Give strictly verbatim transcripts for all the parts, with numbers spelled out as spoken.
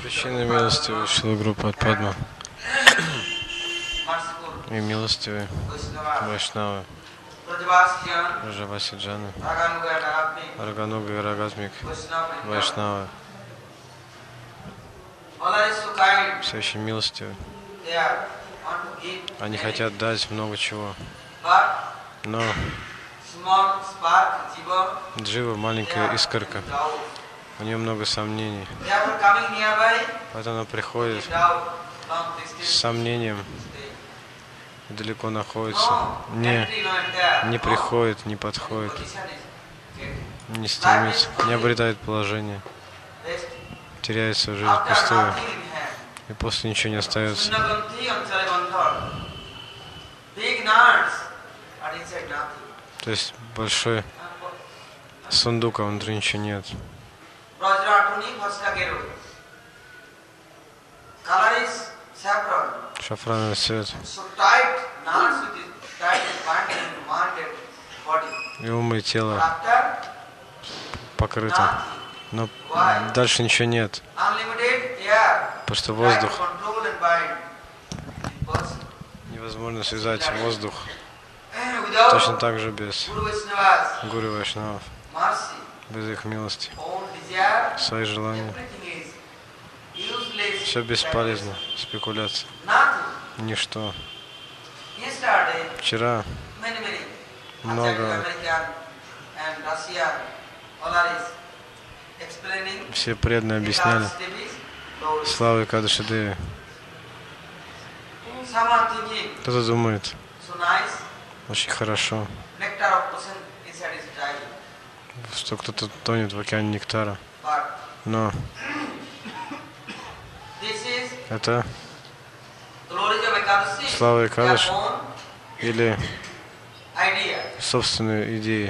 Причина милости вышла группа от Падма и милостивые Вайшнавы, Раджавасиджаны, Рагануга и Рагазмик, Вайшнавы, все очень милостивы. Они хотят дать много чего, но Джива маленькая искорка, у нее много сомнений, поэтому она приходит с сомнением, далеко находится, не, не приходит, не подходит, не стремится, не обретает положение, теряет свою жизнь впустую, и после ничего не остается. То есть большой сундук, а внутри ничего нет. Шафрановый цвет. И ум и тело покрыто. Но дальше ничего нет. Потому что воздух. Невозможно связать воздух. Точно так же без Гуру Вайшнавов. Без их милости. Свои желания. Все бесполезно. Спекуляция. Ничто. Вчера много все преданные объясняли славы Экадаши Деви. Кто-то думает, очень хорошо, что кто-то тонет в океане нектара. Но это слава Экадаши или собственные идеи.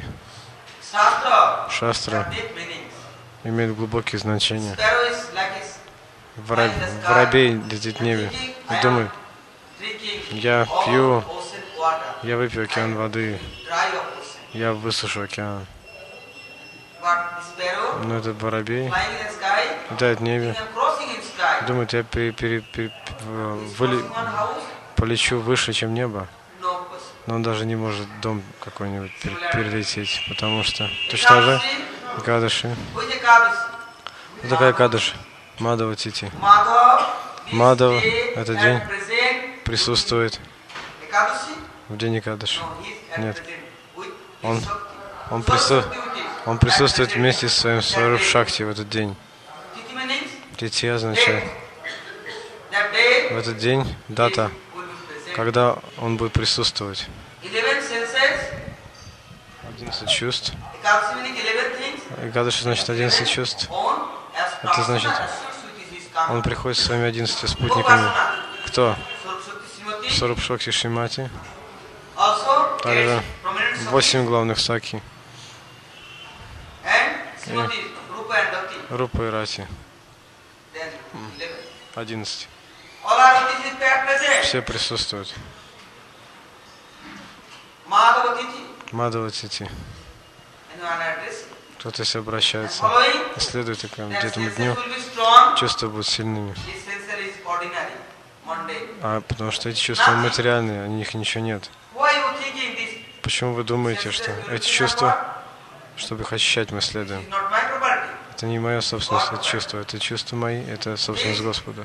Шастра имеет глубокие значения. Вора... Воробей летит в небе и думает, я пью, я выпью океан воды, я высушу океан. Но этот воробей летает в небе, думает, я пере, пере, пере, выли, полечу выше, чем небо. Но он даже не может дом какой-нибудь перелететь, потому что точно же Экадаши. Кто такая Экадаши? Мадава Тити. Мадава этот день присутствует в день Экадаши. Нет. Он, он, прису, он присутствует вместе со своим Сваруб Шакти в этот день. Тити означает в этот день дата, когда он будет присутствовать. одиннадцать чувств. Экадаши значит одиннадцать чувств. Это значит, он приходит со своими одиннадцатью спутниками. Кто? Сваруб Шакти Шримати. Также восемь главных саки. И Рупа и Рати. одиннадцать. Все присутствуют. Мадава Тити. Кто-то, если обращается, следует этому дню, чувства будут сильными. А потому что эти чувства материальные, у них ничего нет. Почему вы думаете, что эти чувства, чтобы их ощущать, мы следуем? Это не моя собственность, это чувство. Это чувства мои, это собственность Господа.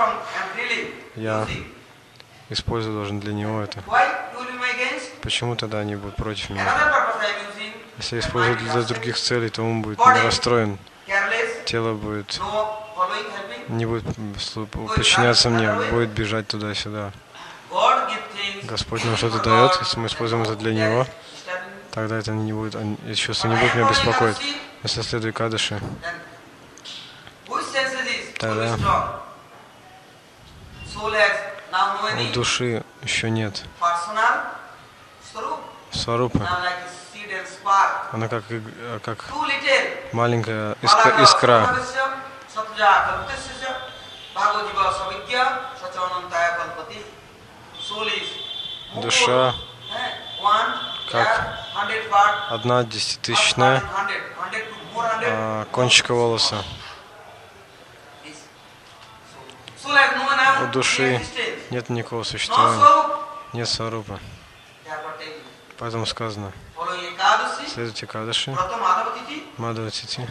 Я использую должен для Него это. Почему тогда они будут против меня? Если я использую для других целей, то ум будет расстроен. Тело будет не будет подчиняться мне, будет бежать туда-сюда. Господь нам что-то дает, если мы используем это для Него, тогда это не будет, эти чувства не будут меня беспокоить. Если следует Экадаши, тогда у души еще нет сварупы. Она как, как маленькая искра, искра. Душа как одна десятитысячная а, кончика волоса. У души нет никакого существования, нет сварупа. Поэтому сказано, следуйте Экадаши, Мадхава-тити,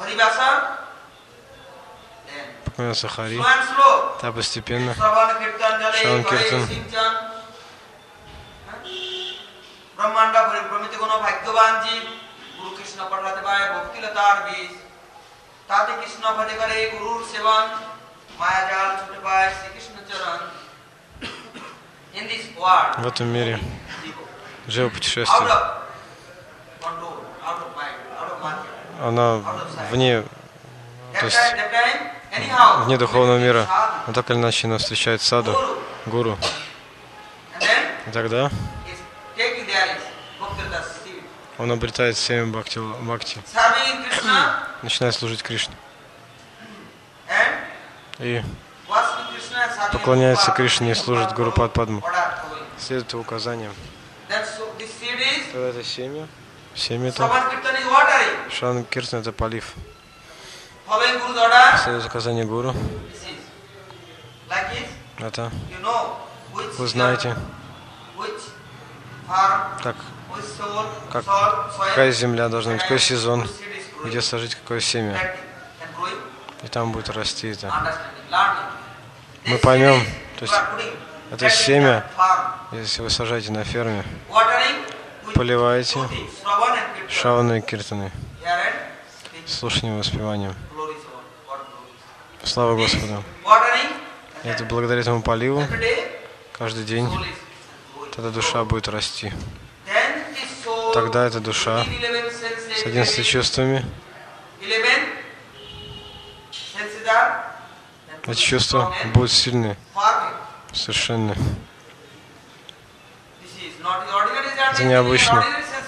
поклоняться Хари, та постепенно, Шраван Киртан, Brahmanda Pramita Guna Bhagyavanji, Guru Krishna Padhate Bhai Bhakti Latar Bij, Tate Krishna Bhate Kare Guru Sevan, Maya Jal Chute Bhai Sri Krishna Charan. In this world, в этом мире Джива путешествует. Она вне, то есть вне духовного мира, но так или иначе она встречает саду, гуру. И тогда он обретает семя бхакти, бхакти, начинает служить Кришне. И поклоняется Кришне и служит Гуру Пад-Падму. Следует указаниям. Тогда это семя. Семя это. Шраван Киртан это полив. Следует указание Гуру. Это. Вы знаете, как, как, какая земля должна быть, какой сезон, где сложить какое семя. И там будет расти это. Мы поймем, то есть это семя, если вы сажаете на ферме, поливаете Шравана и Киртаны, слушанием и воспеванием. Слава Господу. И это благодаря этому поливу каждый день тогда душа будет расти. Тогда эта душа с одиннадцатью чувствами, эти чувства будут сильны, совершенны. Это необычно.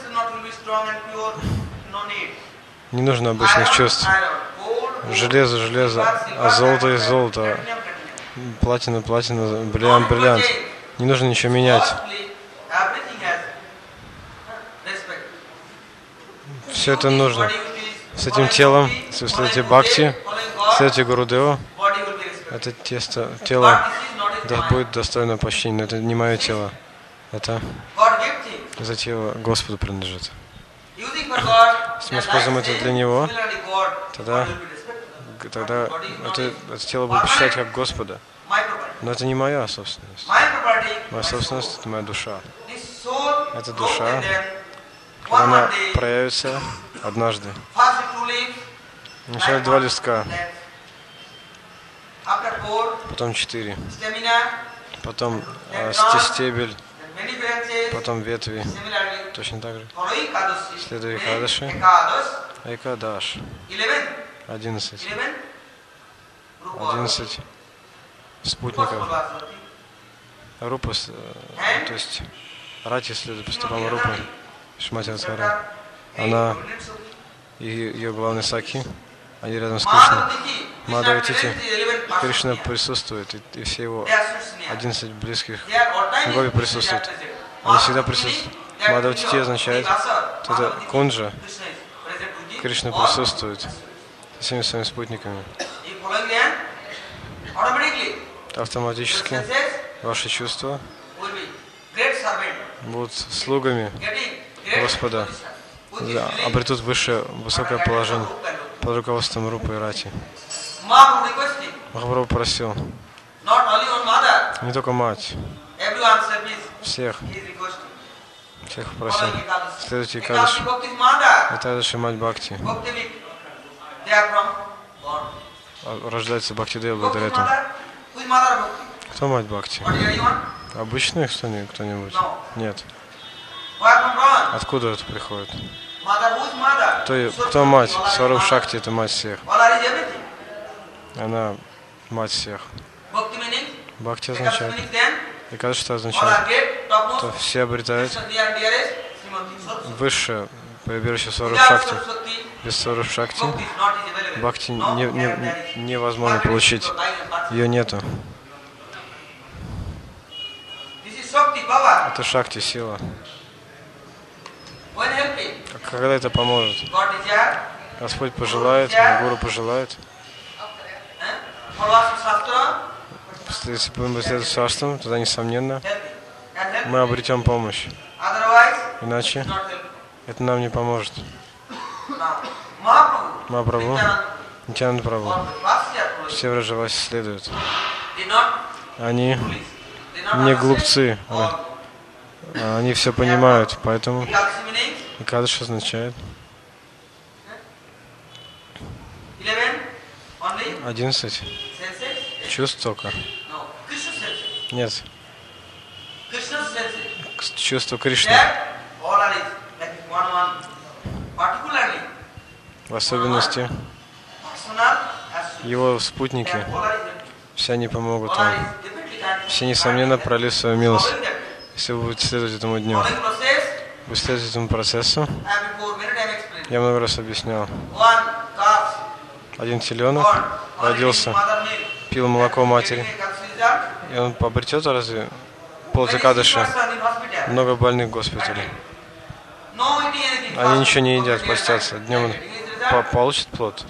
Не нужно обычных чувств. Железо, железо, а золото есть золото, платина, платина, бриллиант, бриллиант. Не нужно ничего менять. Все это нужно. С этим телом, если вы следуете Бхакти, следуете Гурудеву, это тесто, тело да, будет достойно почтения, но это не мое тело. Это за тело Господу принадлежит. Если мы используем это для Него, тогда, тогда это, это тело будет почитать как Господа. Но это не моя собственность. Моя собственность — это моя душа. Эта душа, когда она проявится однажды. Сначала два листка, потом четыре, потом э, стебель, потом ветви. Точно так же. Следует Экадаши. Экадаш. Одиннадцать. Одиннадцать спутников. Рупа, то есть Рати следует по стопам Рупы, Шримати Радхарани. Она и ее главный Саки, они рядом с Кришной. Мадхава-тити. Кришна присутствует, и, и все его одиннадцать близких гови присутствуют. Они всегда присутствуют. Мадхава-тити означает, что это кунджа. Кришна присутствует со всеми своими спутниками. Автоматически ваши чувства будут слугами Господа, да, обретут высшее, высокое положение под руководством Рупы и Рати. Махапрабху просил не только мать, всех, всех просил. Следуйте Экадаши. Экадаши — мать Бхакти. Рождается Бхактидева благодаря этому. Кто мать Бхакти? Обычный кто-нибудь? кто-нибудь? Нет. Откуда это приходит? Кто, кто мать? Сваруп Шакти — это мать всех. Она мать всех. Бхакти означает. И кажется, что означает, что все обретают высшее прибежище Сваруп Шакти. Без Сваруп Шакти Бхакти не, не, невозможно получить. Ее нету. Это Шакти, сила. Когда это поможет? Господь пожелает, Гуру пожелает. если будем следовать царствам, тогда, несомненно, мы обретем помощь. Иначе это нам не поможет. Махапрабху, Нитьянанда Прабху, все Враджаваси следуют. Они не глупцы, они все понимают, поэтому Экадаш означает одиннадцать чувств только. Нет. Чувство Кришны. В особенности его спутники, все они помогут вам. Все, несомненно, прольют свою милость, если вы будете следовать этому дню. Вы следуете этому процессу. Я много раз объяснял. Один теленок родился, пил молоко матери, и он обретет разве плод Экадаши? Много больных в госпитале. Они ничего не едят, постятся. Днем он по получит плод.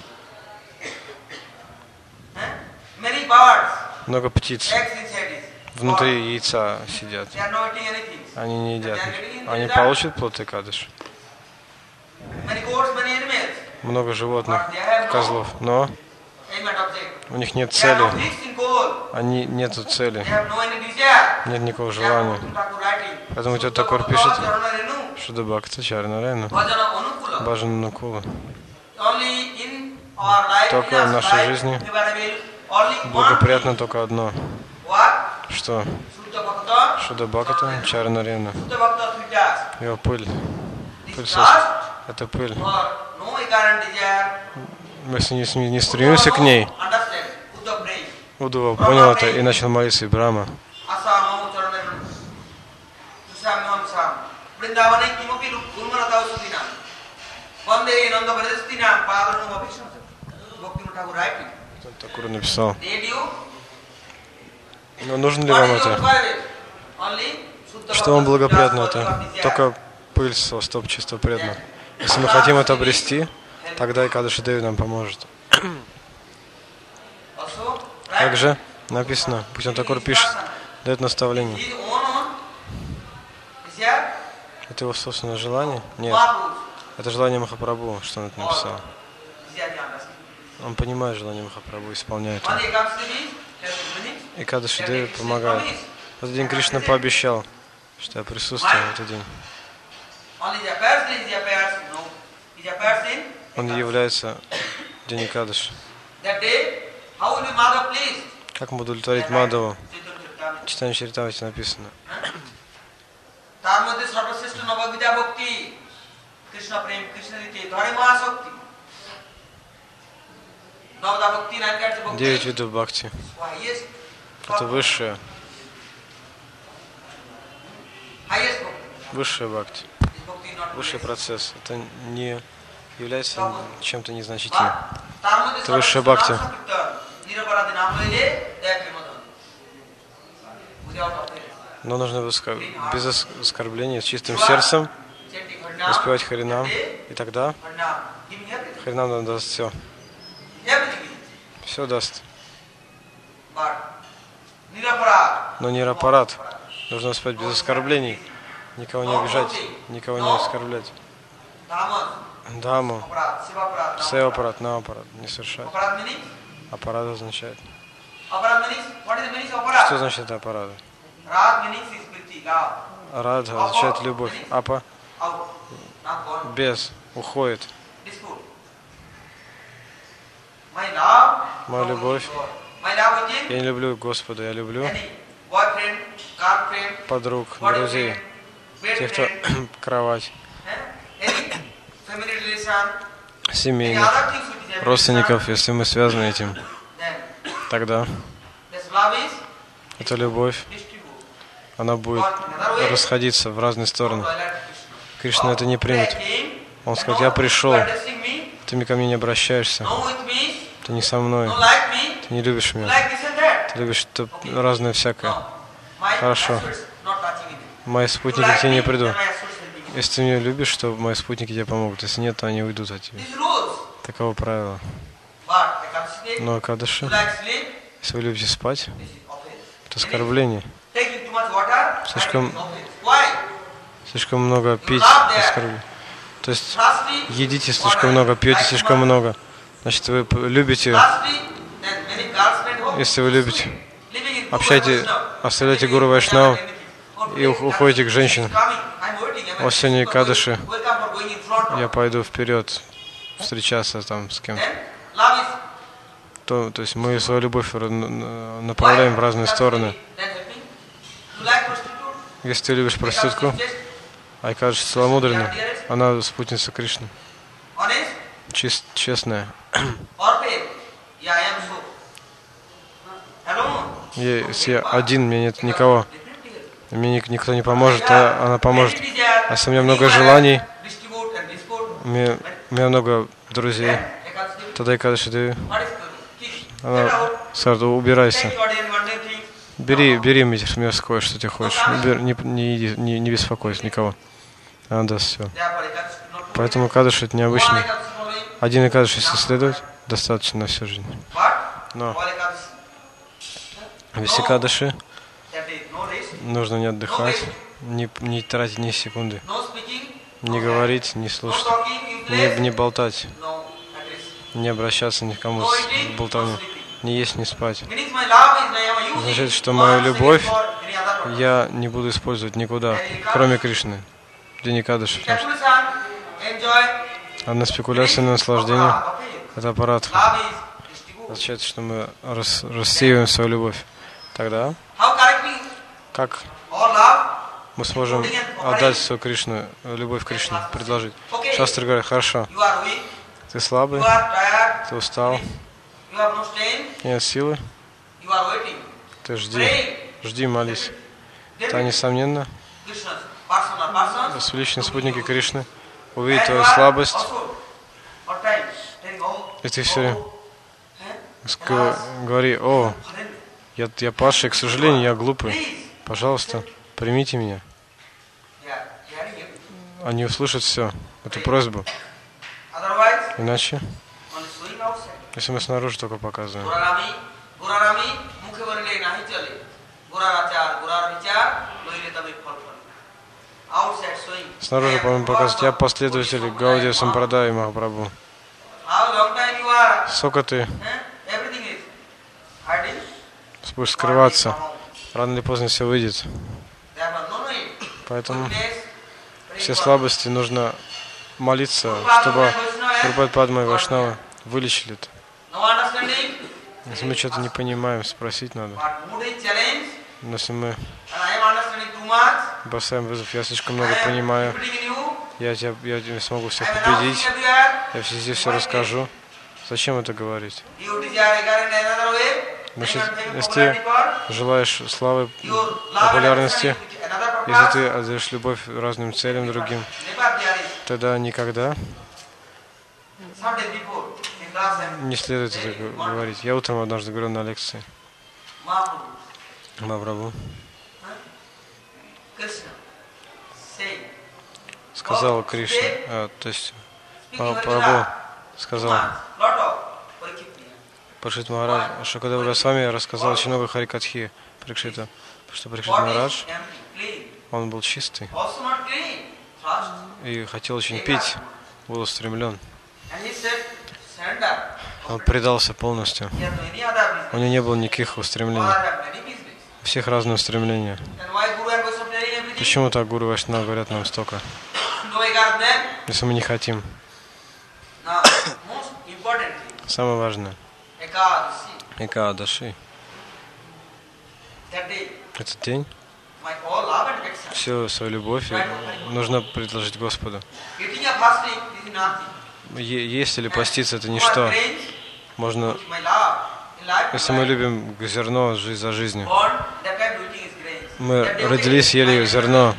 Много птиц внутри яйца сидят. Они не едят. Они получат плод Экадаши. Много животных, козлов, но у них нет цели. Они нету цели. Нет никакого желания. Поэтому Тётта Такур пишет Шуда Бхакта Чарна Райну Баджана Нукула. Только в нашей жизни благоприятно только одно. Что? Шуда Бхакта Чарна Райну. Его пыль. Пыль сосуд. Это пыль. Мы если не, не стремимся к ней. Удува понял это и начал молиться, и Брахма. Такур написал. Но нужно ли вам это? Что вам благоприятно это? Только пыль со стоп чисто преданно. Если мы хотим это обрести, тогда Экадаши Деви нам поможет. Также написано, пусть он Такур пишет, дает наставление. Это его собственное желание? Нет. Это желание Махапрабху, что он это написал. Он понимает желание Махапрабху, исполняет его. Экадаши Деви помогает. В этот день Кришна пообещал, что я присутствую в этот день. Он является день Экадаши. Как мы удовлетворить Мадаву? В Чайтанья Чаритамрите написано. Девять видов бхакти. Это высшее. Высшая бхакти. Высший процесс. Это не является чем-то незначительным. Это высшая бхакти. Но нужно без оскорбления, с чистым сердцем воспевать Харинам, и тогда Харинам нам даст все. Все даст. Но нирапарат. Нужно воспевать без оскорблений, никого не обижать, никого не оскорблять. Даму, сеапарат, наапарат, не совершать. Апарат означает. Что значит апарат? Радха означает любовь. Апа без, уходит. Моя любовь. Я не люблю Господа, я люблю подруг, друзей, тех, кто кровать, семейных, родственников, если мы связаны этим, тогда эта любовь, она будет расходиться в разные стороны. Кришна это не примет. Он скажет, я пришел, ты ко мне не обращаешься, ты не со мной, ты не любишь меня, ты любишь разное всякое. Хорошо. Мои спутники к тебе не придут. Если ты меня любишь, то мои спутники тебе помогут. Если нет, то они уйдут от тебя. Таково правило. Но Экадаши, если вы любите спать, это оскорбление. Слишком, слишком много пить, оскорбление. То есть едите слишком много, пьете слишком много. Значит, вы любите, если вы любите, общайте, оставляйте гуру Вайшнава и уходите к женщинам. Осенью Экадаши я пойду вперед, встречаться там с кем-то. То, то есть мы свою любовь направляем в разные стороны. Если ты любишь проститутку, Айкадаши целомудренна, она спутница Кришны. Чист, честная. Я, если я один, мне нет никого. Мне никто не поможет, а она поможет. А если у меня много желаний, у меня, у меня много друзей, тогда Экадаши ты... Она скажет, убирайся. Бери, бери мирское, что ты хочешь. Не, не, не, не беспокойся никого. Она даст все. Поэтому Экадаши это необычный. Один Экадаши, если следовать, достаточно на всю жизнь. Но весь Экадаши нужно не отдыхать, не, не тратить ни секунды, не говорить, не слушать, не, не болтать, не обращаться никому с болтовней, не есть, не спать. Означает, что мою любовь я не буду использовать никуда, кроме Кришны, день Экадаши. А на спекуляции, на наслаждение — это аппарат. Означает, что мы рас, рассеиваем свою любовь. Тогда как мы сможем отдать свою Кришну, любовь к Кришне, предложить? Шастры говорят, хорошо, ты слабый, ты устал, нет силы, ты жди, жди, молись. Это, несомненно, личные спутники Кришны увидят твою слабость, и ты все говори, о, я, я падший, к сожалению, я глупый, пожалуйста, примите меня. Они услышат все, эту просьбу. Иначе, если мы снаружи только показываем. Снаружи, по-моему, показывать, я последователь Гаудия Сампрадай Махапрабху. Сколько ты будешь скрываться, рано или поздно все выйдет. Поэтому все слабости нужно молиться, чтобы Прабхупад Падма и Вайшнава вылечили это. Если мы что-то не понимаем, спросить надо. Но если мы бросаем вызов, я слишком много понимаю, я, тебя, я не смогу всех победить, я везде все расскажу. Зачем это говорить? Значит, если ты желаешь славы, популярности, если ты отдаешь любовь разным целям другим, тогда никогда не следует это говорить. Я утром однажды говорил на лекции Махапрабху. Сказал Кришна, а, то есть Махапрабху сказал Парикшит Махарадж, что когда вы с вами рассказал очень много Харикатхи Парикшита, потому что Парикшит Махарадж, он был чистый и хотел очень пить, был устремлен. Он предался полностью. У него не было никаких устремлений. У всех разные устремления. Почему так Гуру Вайшнава говорят нам столько? Если мы не хотим. Самое важное. Экадаши. Этот день всю свою любовь нужно предложить Господу. Есть или поститься, это ничто. Можно, если мы любим зерно жизнь за жизнью, мы родились, ели зерно,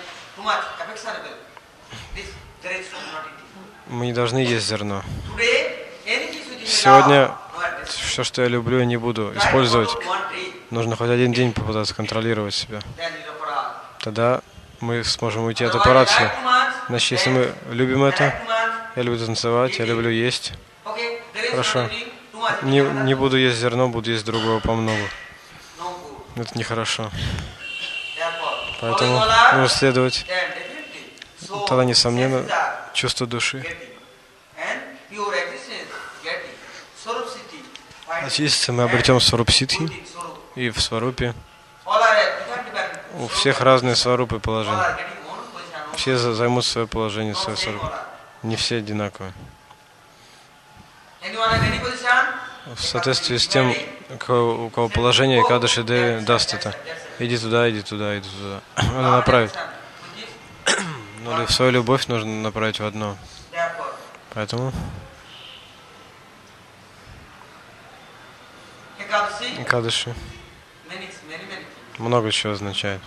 мы не должны есть зерно. Сегодня все, что я люблю, я не буду использовать. Нужно хоть один день попытаться контролировать себя. Тогда мы сможем уйти от аппарата. Значит, если мы любим это, я люблю танцевать, я люблю есть. Хорошо. Не, не буду есть зерно, буду есть другого по много. Это нехорошо. Поэтому нужно следовать. Тогда, несомненно, чувство души. Очиститься мы обретем сварупситхи, и в сварупе у всех разные сварупы положения. Все займут свое положение, свое сварупы. Не все одинаковые. В соответствии с тем, у кого положение, Экадаши Деви даст это. Иди туда, иди туда, иди туда. Она направит. Но в свою любовь нужно направить в одно. Поэтому Экадаши много чего означает.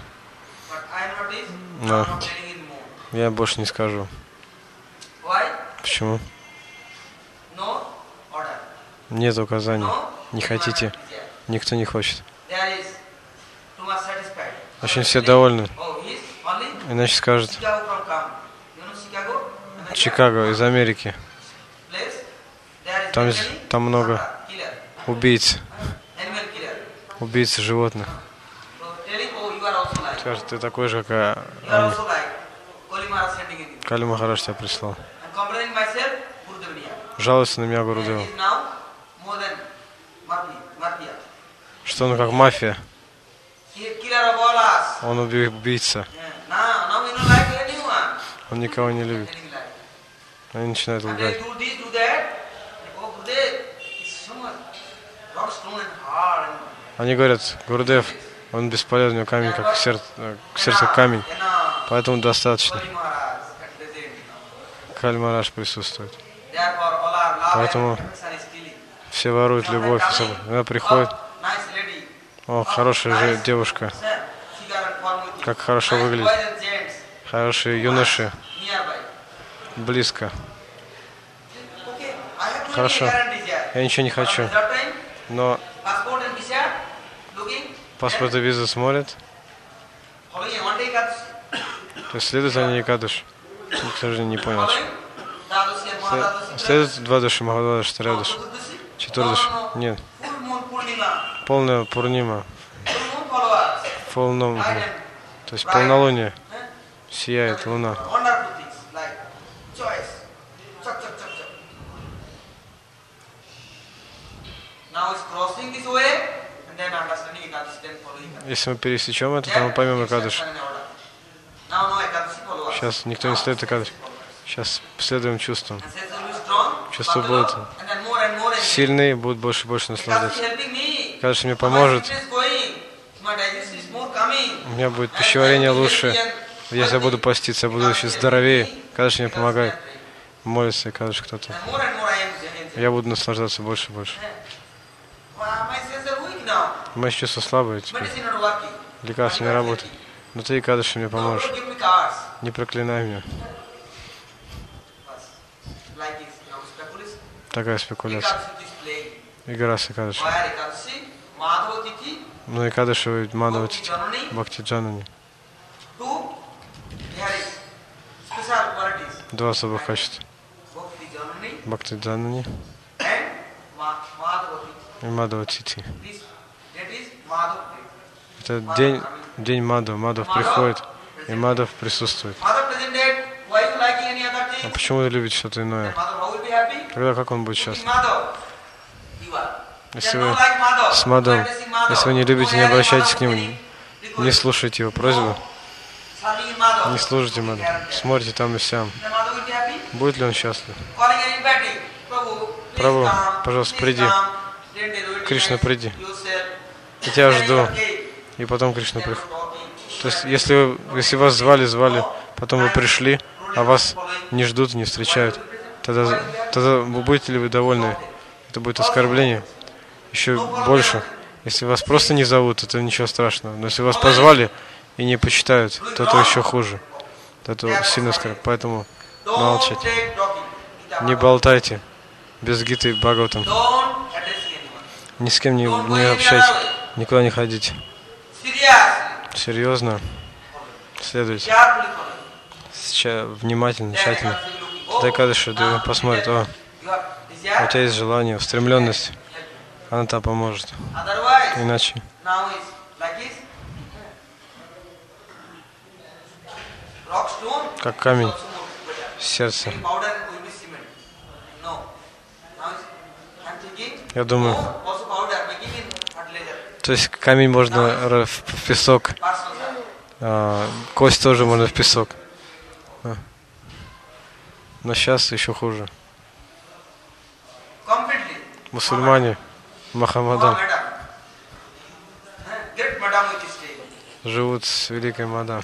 Но я больше не скажу. Почему? Нет указаний. Не хотите. Никто не хочет. Очень все довольны. Иначе скажут: Чикаго из Америки. Там, там много убийц. Убийц животных. Скажут: ты такой же, как они. Кали Махарадж тебя прислал. Жалуется на меня Гурудева. Что он как мафия. Он убийца. Он никого не любит. Они начинают лгать. Они говорят: Гурудев, он бесполезный, у него камень, как сердце, сердце камень. Поэтому достаточно. Кали Махарадж присутствует. Поэтому все воруют любовь. Она приходит: о, хорошая же девушка. Как хорошо выглядит. Хорошие юноши. Близко. Хорошо. Я ничего не хочу. Но паспорт и визу смотрят. То есть следует за ней Экадаши. Я, к сожалению, не понял. Следует два души, Махадвадаши, Триадаши, Четвертдаши. Нет. Полная Пурнима. Полном, то есть полнолуние. Сияет луна. Если мы пересечем это, то мы поймем Экадаши. Сейчас никто не следует Экадаши. Сейчас следуем чувствам. Чувства будут сильные, будут больше и больше наслаждаться. Экадаши мне поможет. У меня будет пищеварение лучше. Если я буду поститься, я буду еще здоровее. Экадаши мне помогает. Молится Экадаши кто-то. Я буду наслаждаться больше и больше. Мои чувства слабые теперь. Лекарства не работают. Но ты, Экадаши, мне поможешь. Не проклинай меня. Такая спекуляция. Игра с Экадаши. Ну, Экадаши, Мадхава Тити, Бхакти Джанани. Два особых качества. Бхакти Джанани и Мадхава Тити. Это день, день Мадхава. Мадхав приходит, и Мадхав присутствует. А почему вы любите что-то иное? Тогда как он будет счастлив? Если вы с Мадхавом, если вы не любите, не обращайтесь к нему, не слушайте его просьбы, не слушайте Мадхаву, смотрите там и сям. Будет ли он счастлив? Прабху, пожалуйста, приди. Кришна, приди. Я тебя жду. И потом Кришна приходит. То есть, если, вы, если вас звали, звали, потом вы пришли, а вас не ждут, не встречают, тогда, тогда будете ли вы довольны? Это будет оскорбление. Еще больше. Если вас просто не зовут, это ничего страшного. Но если вас позвали и не почитают, то это еще хуже. Это сильно оскорбляет. Поэтому молчите. Не болтайте. Без Гиты и Бхагаватам. Ни с кем не, не общайтесь. Никуда не ходите. Серьезно. Следуйте. Сейчас внимательно, тщательно. Тогда Экадаши посмотрит: о, у тебя есть желание, устремленность. Она там поможет. Иначе как камень, сердце. Я думаю, то есть камень можно в песок, а, кость тоже можно в песок. А. Но сейчас еще хуже. Мусульмане, Махамадан, живут с великой мадам.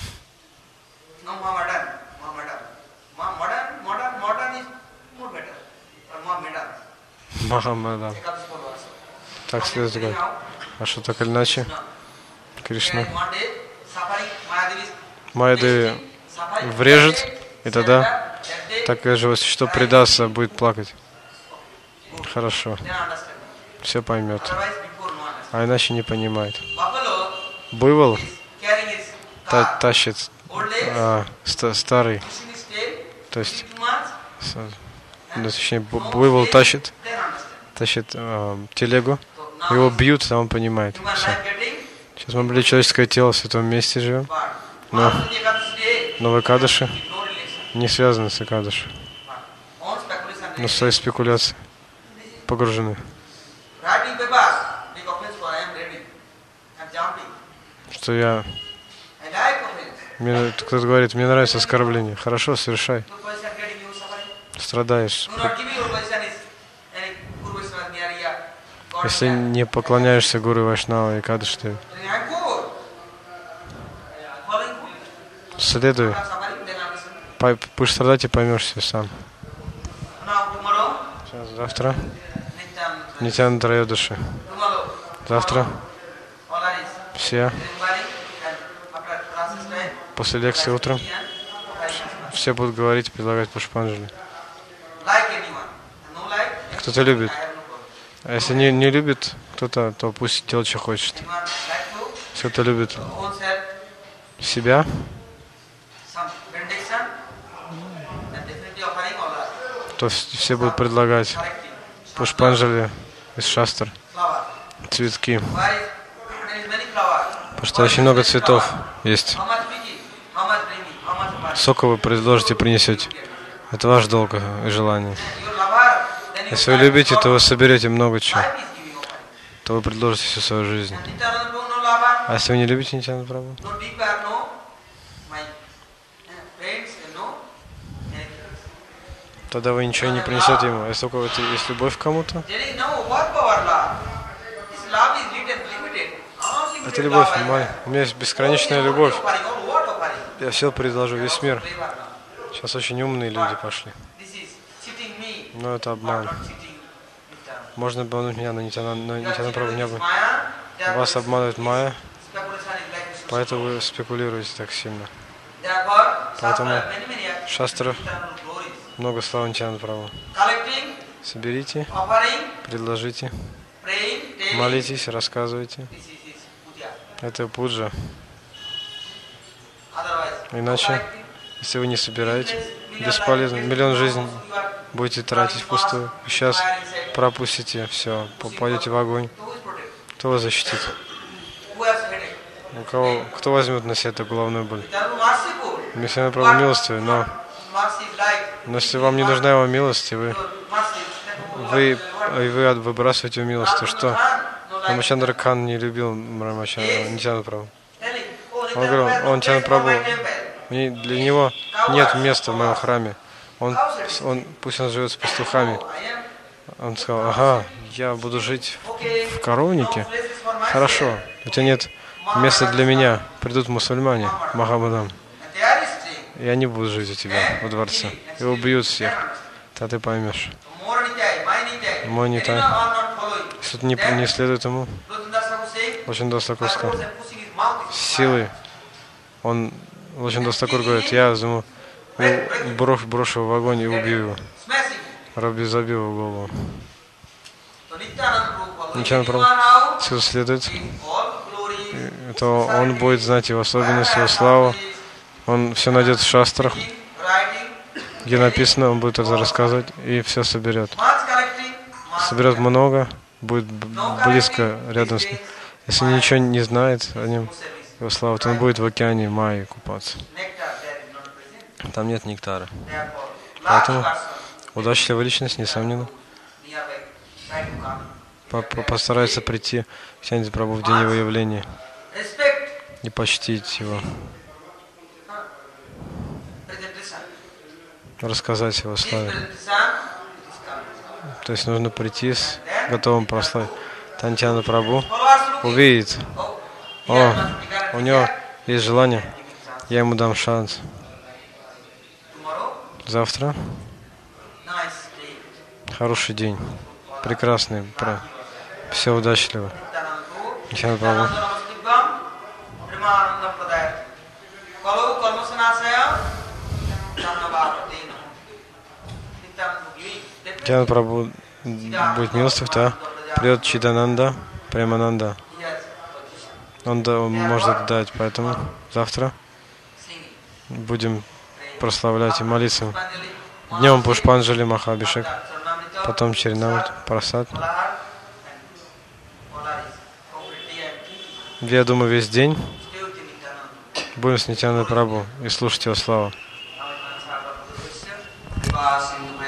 Махамадан. Так следует говорить. А что так или иначе? Кришна. Майя-деви врежет, и тогда такое живое существо предастся, будет плакать. Хорошо. Все поймет. А иначе не понимает. Буйвол та тащит а, ста старый, то есть, ну, точнее, буйвол тащит, тащит а, телегу, его бьют, а он понимает. Все. Сейчас мы были человеческое тело в святом месте живем, но, но в Экадаши не связаны с Экадаши, но в свои спекуляции погружены. Что я... Мне, кто-то говорит, мне нравится оскорбление. Хорошо, совершай. Страдаешь. Если не поклоняешься Гуру Вайшнава и Экадаши, следуй. Будешь страдать и поймешь все сам. Сейчас, завтра Нитьянанда Трайодаши. Завтра все после лекции утром все будут говорить и предлагать Пушпанджали. Кто-то любит. А если не, не любит кто-то, то пусть делает, что хочет. Если кто-то любит себя, то все будут предлагать Пушпанджали из шастр, цветки. Потому что очень много цветов есть. Сколько вы предложите, принесете. Это ваш долг и желание. Если вы любите, то вы соберете много чего. То вы предложите всю свою жизнь. А если вы не любите Нитьянанда Прабху, тогда вы ничего не принесете ему. Если только это есть любовь к кому-то, это любовь. У меня есть бесконечная любовь. Я все предложу, весь мир. Сейчас очень умные люди пошли. Но это обман. Можно обмануть меня, но Нитьянанда Прабху не было. Вас обманывает Майя, поэтому вы спекулируете так сильно. Поэтому шастров много славы Нитьянанда Прабху. Соберите, предложите, молитесь, рассказывайте. Это пуджа. Иначе, если вы не собираете, бесполезно. Миллион жизней будете тратить впустую. Сейчас пропустите все, попадете в огонь. Кто вас защитит? У кого, кто возьмет на себя эту головную боль? Нитьянанда Прабху милостивый, но, но если вам не нужна его милость, и вы, вы, и вы выбрасываете его милость, то что? Рамачандра Кан не любил Нитьянанда Прабху. Он говорил, он Нитьянанда Прабху, для него нет места в моем храме. Он, он, пусть он живет с пастухами. Он сказал, ага, я буду жить в коровнике. Хорошо, у тебя нет места для меня. Придут мусульмане, Махамадан. И они будут жить у тебя во дворце. И убьют всех. Тогда ты поймешь. Мой Нитай. Если ты не, не следует ему, Лачандас Такур сказал, силой. Он, Лачандас Такур говорит, я возьму, брошу, брошу его в огонь и убью его. Раби забил его голову. Нитьянанда Прабху, если следует, то он будет знать его особенности, его славу. Он все найдет в шастрах, где написано, он будет это рассказывать и все соберет. Соберет много, будет близко рядом с ним. Если ничего не знает о нем, его славу, то он будет в океане Майи купаться. Там нет нектара. Поэтому удачливая личность, несомненно, постарается прийти к Нитьянананда Прабху в день его явления и почтить его, рассказать его славе. То есть нужно прийти с готовым прославить. Нитьянанда Прабху увидит, о, у него есть желание, я ему дам шанс. Завтра хороший день, прекрасный, все удачливо. Нитьянанда Прабху. Нитьянанда Прабху будет милостив, да? Придет Чидананда, Премананда. Он, да, он может это дать, поэтому завтра будем прославлять и молиться. Днем Пушпанджали, Махабишек, потом Чаринамрит, Прасад. Я думаю, весь день будем с Нитьянандой Прабху и слушать его славу.